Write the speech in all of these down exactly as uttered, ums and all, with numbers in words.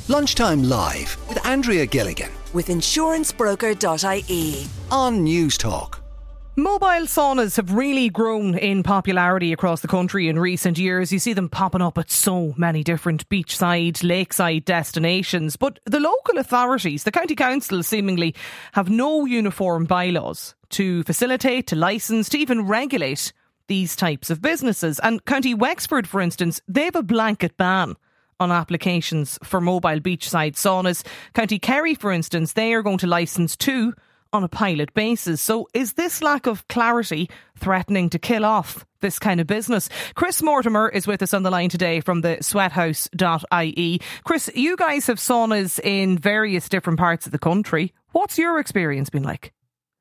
Lunchtime Live with Andrea Gilligan with insurance broker dot I E on News Talk. Mobile saunas have really grown in popularity across the country in recent years. You see them popping up at so many different beachside, lakeside destinations. But the local authorities, the county council, seemingly have no uniform bylaws to facilitate, to licence, to even regulate these types of businesses. And County Wexford, for instance, they have a blanket ban on applications for mobile beachside saunas. County Kerry, for instance, they are going to licence two on a pilot basis. So is this lack of clarity threatening to kill off this kind of business? Chris Mortimer is with us on the line today from the sweathouse dot I E. Chris, you guys have saunas in various different parts of the country. What's your experience been like?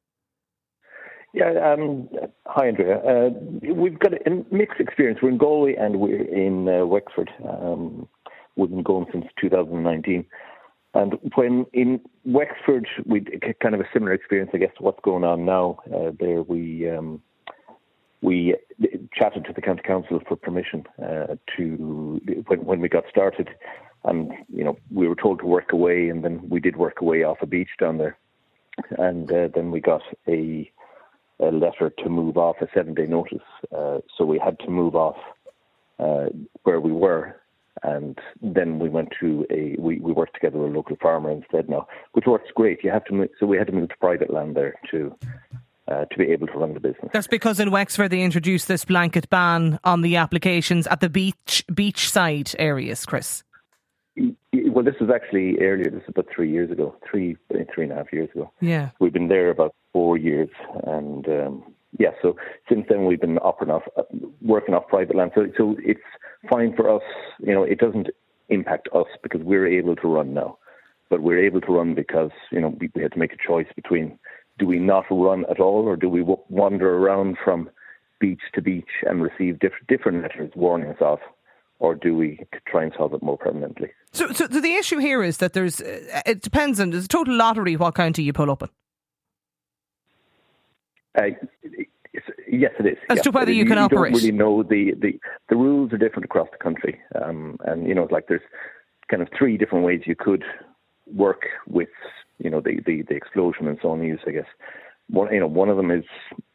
Yeah, um, hi Andrea. Uh, we've got a mixed experience. We're in Galway and we're in uh, Wexford. Um, we've been going since two thousand nineteen. And when in Wexford, we kind of a similar experience, I guess, to what's going on now. Uh, there, we um, we chatted to the county council for permission uh, to when when we got started, and you know we were told to work away, and then we did work away off a beach down there, and uh, then we got a, a letter to move off a seven-day notice. Uh, so we had to move off uh, where we were. And then we went to a, we, we worked together with a local farmer instead now, which works great. You have to move, so we had to move to private land there to uh, to be able to run the business. That's because in Wexford they introduced this blanket ban on the applications at the beach beachside areas, Chris. Well, this was actually earlier. This was about three years ago, three, three and a half years ago. Yeah. We've been there about four years and, um, yeah, so since then we've been operating off, working off private land. So, so it's fine for us. You know, it doesn't impact us because we're able to run now. But we're able to run because, you know, we, we had to make a choice between do we not run at all or do we w- wander around from beach to beach and receive diff- different letters warning us off, or do we try and solve it more permanently? So, so the issue here is that there's, uh, it depends on, there's a total lottery what county you pull up in. Uh, yes, it is. As yeah. to whether you, you can you operate. don't really know the, the, the rules are different across the country, um, and you know, like there's kind of three different ways you could work with, you know, the, the, the explosion and so on use. I guess one, you know, one of them is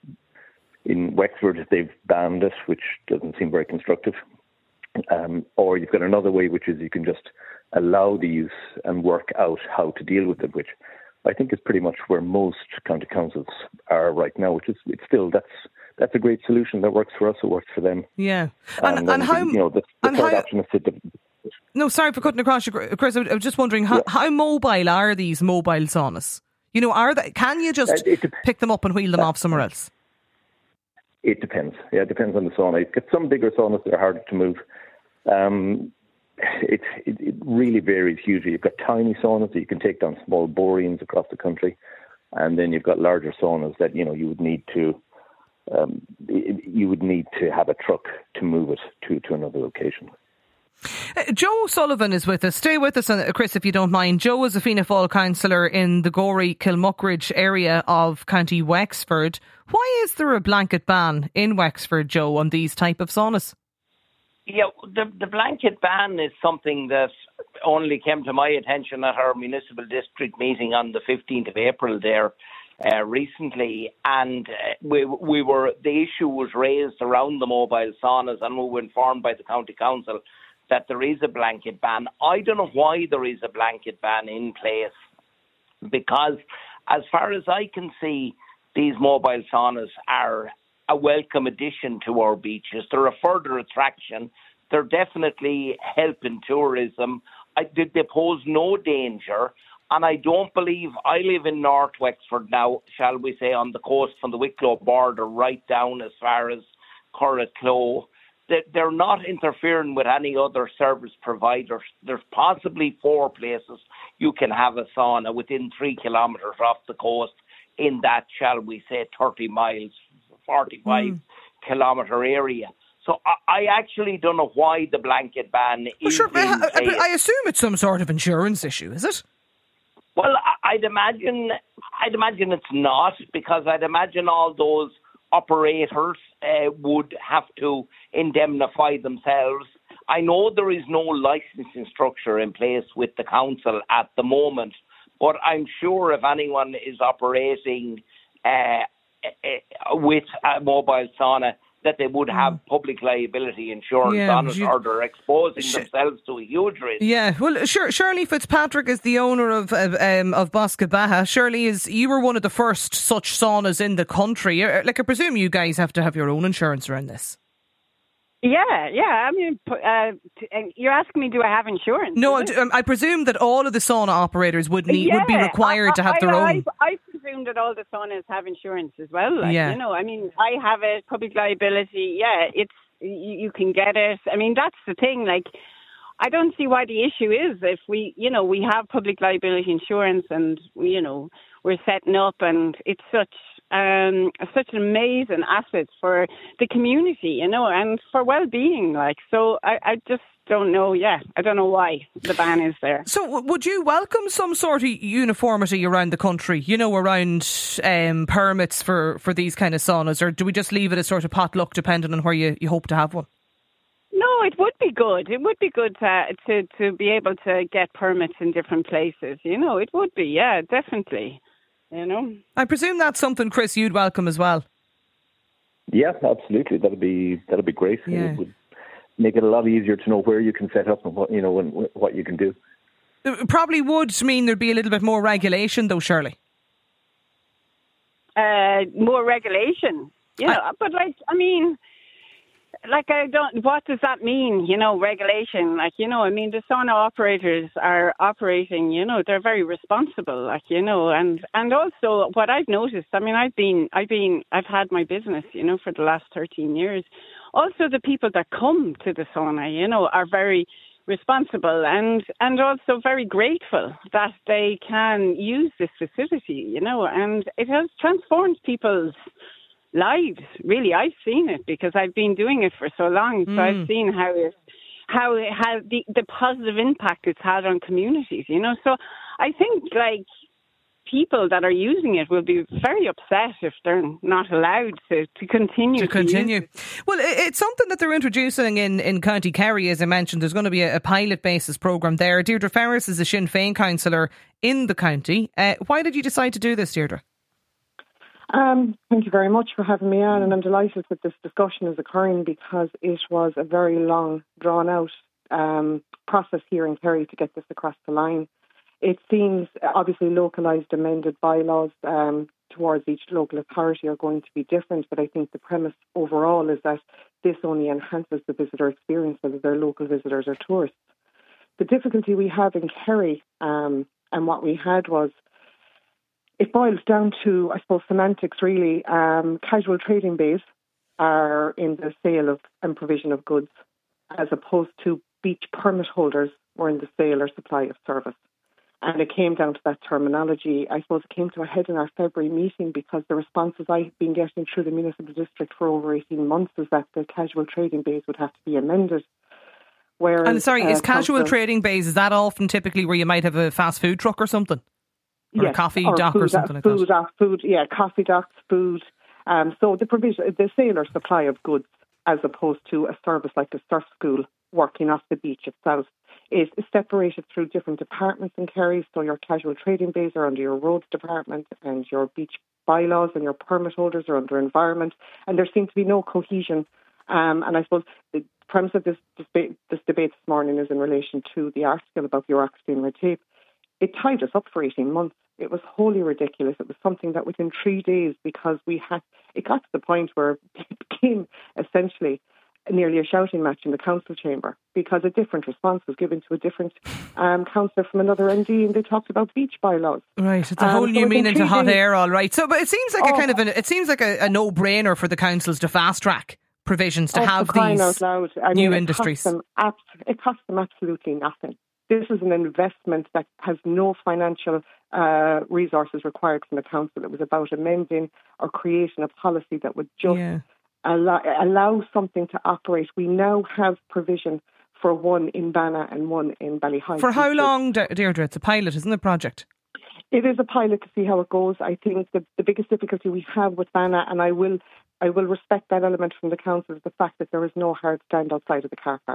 in Wexford they've banned it, which doesn't seem very constructive. Um, or you've got another way, which is you can just allow the use and work out how to deal with it, which I think is pretty much where most county councils are right now, which is it's still that's that's a great solution that works for us, it works for them. Yeah, and, and, and, and how you know the, the and third how, option is to. No, sorry for cutting across you, Chris. I was just wondering how, yeah. how mobile are these mobile saunas? You know, are they? Can you just uh, dep- pick them up and wheel them uh, off somewhere else? It depends. Yeah, it depends on the sauna. You get some bigger saunas that are harder to move. Um, It, it it really varies hugely. You've got tiny saunas that you can take down small boreans across the country, and then you've got larger saunas that you know you would need to um, you would need to have a truck to move it to, to another location. Uh, Joe Sullivan is with us. Stay with us, uh, Chris, if you don't mind. Joe is a Fianna Fáil councillor in the Gorey Kilmuckridge area of County Wexford. Why is there a blanket ban in Wexford, Joe, on these type of saunas? Yeah, the, the blanket ban is something that only came to my attention at our municipal district meeting on the fifteenth of April there uh, recently. And uh, we we were the issue was raised around the mobile saunas, and we were informed by the county council that there is a blanket ban. I don't know why there is a blanket ban in place, because as far as I can see, these mobile saunas are a welcome addition to our beaches. They're a further attraction. They're definitely helping tourism. I, they, they pose no danger. And I don't believe, I live in North Wexford now, shall we say, on the coast from the Wicklow border right down as far as Corracloe. They're not interfering with any other service providers. There's possibly four places you can have a sauna within three kilometres off the coast in that, shall we say, thirty miles, forty-five mm. kilometre area. So I, I actually don't know why the blanket ban well, is sure, in I, place. I, I assume it's some sort of insurance issue, is it? Well, I'd imagine, I'd imagine it's not, because I'd imagine all those operators uh, would have to indemnify themselves. I know there is no licensing structure in place with the council at the moment, but I'm sure if anyone is operating uh, with a mobile sauna, that they would have mm. public liability insurance yeah, on it, you, or they're exposing sh- themselves to a huge risk. Yeah, well, sure, Shirley Fitzpatrick is the owner of of, um, of Bosca Baja. Shirley, is you were one of the first such saunas in the country. Like, I presume you guys have to have your own insurance around this. Yeah, yeah. I mean, uh, you're asking me, do I have insurance? No, um, I presume that all of the sauna operators would need yeah, would be required I, to have I, their I, own. I, I presume that all the saunas have insurance as well. Like, yeah. You know, I mean, I have a public liability. Yeah, it's you, you can get it. I mean, that's the thing. Like, I don't see why the issue is if we, you know, we have public liability insurance and, you know, we're setting up and it's such um, such an amazing asset for the community, you know, and for well-being. Like, so I, I just don't know. Yeah, I don't know why the ban is there. So would you welcome some sort of uniformity around the country, you know, around um, permits for, for these kind of saunas, or do we just leave it as sort of potluck depending on where you, you hope to have one? No, it would be good. It would be good to, to to be able to get permits in different places. You know, it would be, yeah, definitely. You know, I presume that's something, Chris, you'd welcome as well. Yeah, absolutely. That'd be that'd be great. Yeah. It would make it a lot easier to know where you can set up and what you know and what you can do. It probably would mean there'd be a little bit more regulation, though, Shirley. Uh, more regulation, you know. I, but like, I mean. Like, I don't, what does that mean, you know, regulation? Like, you know, I mean, the sauna operators are operating, you know, they're very responsible, like, you know, and, and also what I've noticed, I mean, I've been, I've been, I've had my business, you know, for the last thirteen years. Also, the people that come to the sauna, you know, are very responsible and, and also very grateful that they can use this facility, you know, and it has transformed people's lives, really. I've seen it because I've been doing it for so long. So mm. I've seen how it, how it, how the, the positive impact it's had on communities, you know. So I think, like, people that are using it will be very upset if they're not allowed to, to continue to, to continue. Use it. Well, it's something that they're introducing in, in County Kerry, as I mentioned. There's going to be a, a pilot basis programme there. Deirdre Ferris is a Sinn Féin councillor in the county. Uh, why did you decide to do this, Deirdre? Um, thank you very much for having me on, and I'm delighted that this discussion is occurring because it was a very long, drawn-out um, process here in Kerry to get this across the line. It seems, obviously, localised amended bylaws um, towards each local authority are going to be different, but I think the premise overall is that this only enhances the visitor experience, whether they're local visitors or tourists. The difficulty we have in Kerry, um, and what we had was, it boils down to, I suppose, semantics, really. Um, casual trading bays are in the sale of and provision of goods, as opposed to beach permit holders were in the sale or supply of service. And it came down to that terminology. I suppose it came to a head in our February meeting because the responses I've been getting through the municipal district for over eighteen months is that the casual trading bays would have to be amended. Whereas, and sorry, uh, is casual council, trading bays, is that often typically where you might have a fast food truck or something? Or yes, a coffee or dock or something food, like that? Uh, food, yeah, coffee docks, food. Um, so the provision, the sale or supply of goods, as opposed to a service like a surf school working off the beach itself, is separated through different departments in Kerry. So your casual trading bays are under your roads department, and your beach bylaws and your permit holders are under environment. And there seems to be no cohesion. Um, and I suppose the premise of this, this, debate, this debate this morning is in relation to the article about bureaucracy and red tape. It tied us up for eighteen months. It was wholly ridiculous. It was something that within three days, because we had, it got to the point where it became essentially nearly a shouting match in the council chamber because a different response was given to a different um, councillor from another M D, and they talked about beach bylaws. Right, it's a whole um, new so meaning to hot days, air, all right. So, but it seems like oh, a kind of an, it seems like a, a no-brainer for the councils to fast track provisions to oh, have these out loud. I new mean, industries. It costs, them, it costs them absolutely nothing. This is an investment that has no financial uh, resources required from the council. It was about amending or creating a policy that would just yeah. allow, allow something to operate. We now have provision for one in Banna and one in Ballyheigue. For how long, Deirdre? It's a pilot, isn't it, project? It is a pilot to see how it goes. I think the, the biggest difficulty we have with Banna, and I will I will respect that element from the council, is the fact that there is no hard stand outside of the car park.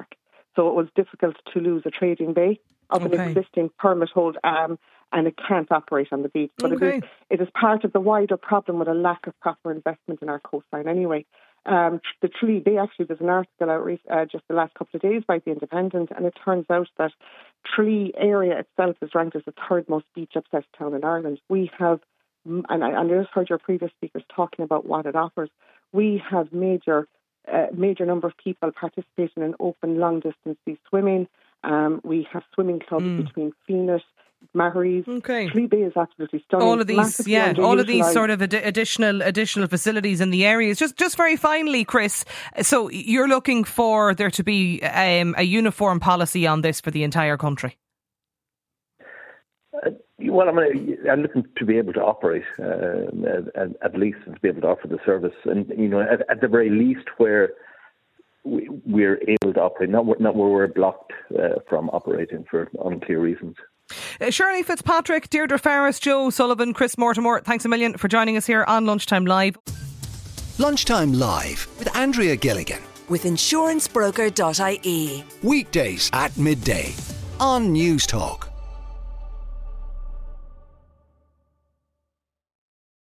So it was difficult to lose a trading bay of Okay. an existing permit hold, um, and it can't operate on the beach. But Okay. it is it is part of the wider problem with a lack of proper investment in our coastline anyway. Um, the Tralee Bay, actually, there's an article out re- uh, just the last couple of days by The Independent, and it turns out that Tralee area itself is ranked as the third most beach obsessed town in Ireland. We have, and I, and I just heard your previous speakers talking about what it offers. We have major, uh, major number of people participating in open long distance sea swimming. Um, we have swimming clubs Mm. between Phoenix, Maharees. Okay. Tralee Bay is absolutely stunning. All of these, Massively yeah, all of these underutilised. sort of addi- additional additional facilities in the areas. Just, just very finally, Chris. So you're looking for there to be um, a uniform policy on this for the entire country. Uh, well, I'm, uh, I'm looking to be able to operate uh, at, at least, and to be able to offer the service, and you know, at, at the very least, where we, we're able to operate, not not where we're blocked uh, from operating for unclear reasons. Uh, Shirley Fitzpatrick, Deirdre Ferris, Joe Sullivan, Chris Mortimer, thanks a million for joining us here on Lunchtime Live. Lunchtime Live with Andrea Gilligan. With insurance broker dot I E. Weekdays at midday on News Talk.